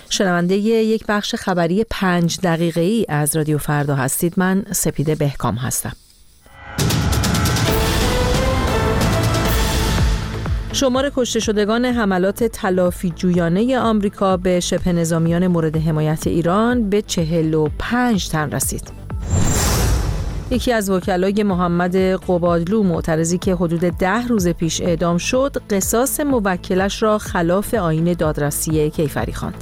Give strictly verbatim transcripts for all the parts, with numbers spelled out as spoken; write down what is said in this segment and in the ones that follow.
شنونده یک بخش خبری پنج دقیقه‌ای از رادیو فردا هستید. من سپیده بهکام هستم. شمار کشته شدگان حملات تلافی جویانه آمریکا به شبه نظامیان مورد حمایت ایران به چهل و پنج تن رسید. یکی از وکلای محمد قبادلو معترضی که حدود ده روز پیش اعدام شد، قصاص موکلش را خلاف آیین دادرسی کیفری خواند.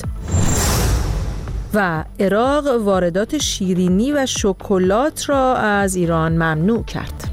و عراق واردات شیرینی و شکلات را از ایران ممنوع کرد.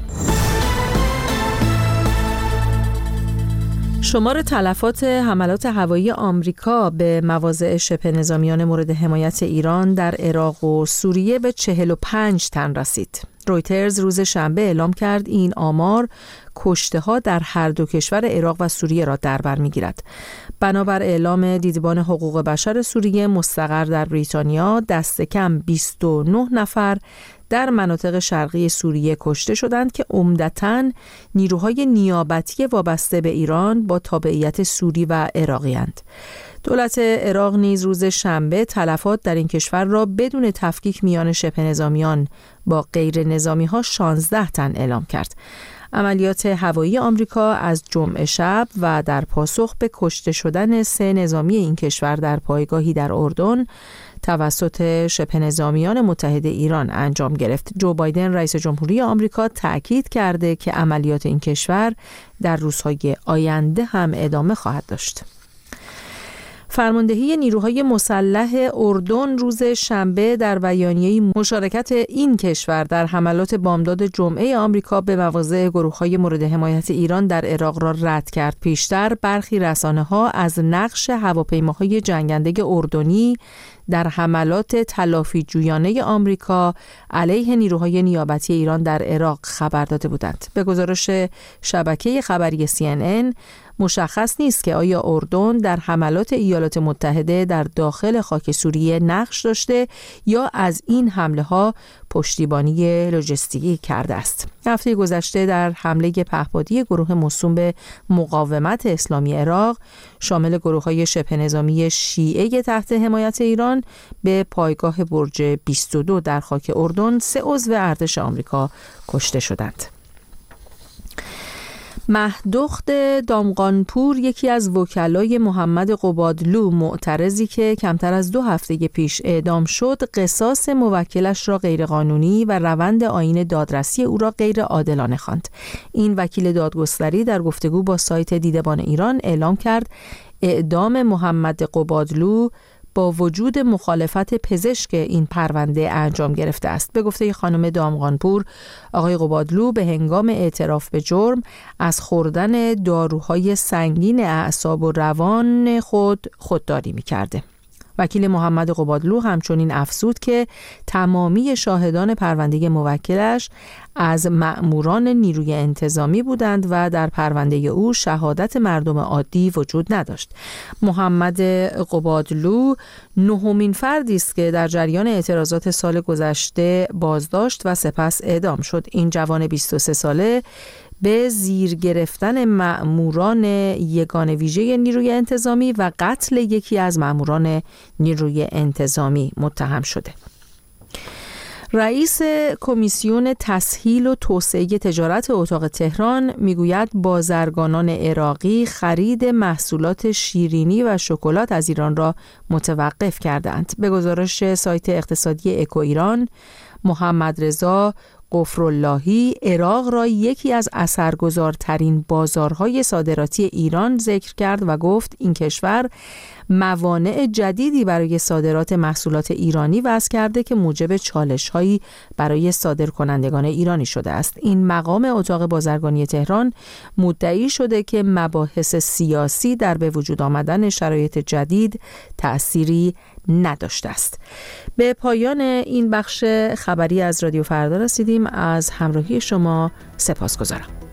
شمار تلفات حملات هوایی آمریکا به مواضع شبه نظامیان مورد حمایت ایران در عراق و سوریه به چهل و پنج تن رسید. رویترز روز شنبه اعلام کرد این آمار کشته‌ها در هر دو کشور عراق و سوریه را در بر می‌گیرد. بنابر اعلام دیدبان حقوق بشر سوریه مستقر در بریتانیا، دست کم بیست و نه نفر در مناطق شرقی سوریه کشته شدند که عمدتاً نیروهای نیابتی وابسته به ایران با تابعیت سوری و عراقی اند. دولت عراق نیز روز شنبه تلفات در این کشور را بدون تفکیک میان شبه نظامیان با غیر نظامی ها شانزده تن اعلام کرد. عملیات هوایی آمریکا از جمعه شب و در پاسخ به کشته شدن سه نظامی این کشور در پایگاهی در اردن توسط شبه نظامیان متحد ایران انجام گرفت. جو بایدن رئیس جمهوری آمریکا تأکید کرده که عملیات این کشور در روزهای آینده هم ادامه خواهد داشت. فرماندهی نیروهای مسلح اردن روز شنبه در بیانیه‌ای مشارکت این کشور در حملات بامداد جمعه آمریکا به مواضع گروه‌های مورد حمایت ایران در عراق را رد کرد. پیشتر برخی رسانه‌ها از نقش هواپیماهای جنگنده اردنی در حملات تلافی جویانه آمریکا علیه نیروهای نیابتی ایران در عراق خبر داده بودند. به گزارش شبکه خبری سی ان ان مشخص نیست که آیا اردن در حملات ایالات متحده در داخل خاک سوریه نقش داشته یا از این حمله ها پشتیبانی لوجستیکی کرده است. هفته گذشته در حمله پهپادی گروه موسوم به مقاومت اسلامی عراق شامل گروه‌های شبه نظامی شیعه تحت حمایت ایران به پایگاه برج بیست و دو در خاک اردن سه عضو ارتش آمریکا کشته شدند. مهدخت دامغانپور یکی از وکلای محمد قبادلو معترضی که کمتر از دو هفته پیش اعدام شد، قصاص موکلش را غیرقانونی و روند آیین دادرسی او را غیر عادلانه خواند. این وکیل دادگستری در گفتگو با سایت دیدبان ایران اعلام کرد اعدام محمد قبادلو با وجود مخالفت پزشک این پرونده انجام گرفته است. به گفته خانم دامغانپور، آقای قبادلو به هنگام اعتراف به جرم از خوردن داروهای سنگین اعصاب و روان خود خودداری می‌کرده. وکیل محمد قبادلو همچنین افزود که تمامی شاهدان پرونده موکلش از مأموران نیروی انتظامی بودند و در پرونده او شهادت مردم عادی وجود نداشت. محمد قبادلو نهمین فردی است که در جریان اعتراضات سال گذشته بازداشت و سپس اعدام شد. این جوان بیست و سه ساله به زیر گرفتن مأموران یگان ویژه نیروی انتظامی و قتل یکی از مأموران نیروی انتظامی متهم شده. رئیس کمیسیون تسهیل و توسعه تجارت اتاق تهران میگوید بازرگانان عراقی خرید محصولات شیرینی و شکلات از ایران را متوقف کردند. به گزارش سایت اقتصادی اکو ایران، محمد رضا غفراللهی عراق را یکی از اثرگذارترین بازارهای صادراتی ایران ذکر کرد و گفت این کشور موانع جدیدی برای صادرات محصولات ایرانی وضع کرده که موجب چالش‌هایی برای صادرکنندگان ایرانی شده است. این مقام اتاق بازرگانی تهران مدعی شده که مباحث سیاسی در به وجود آمدن شرایط جدید تأثیری نداشته است. به پایان این بخش خبری از رادیو فردا رسیدیم. از همراهی شما سپاسگزارم.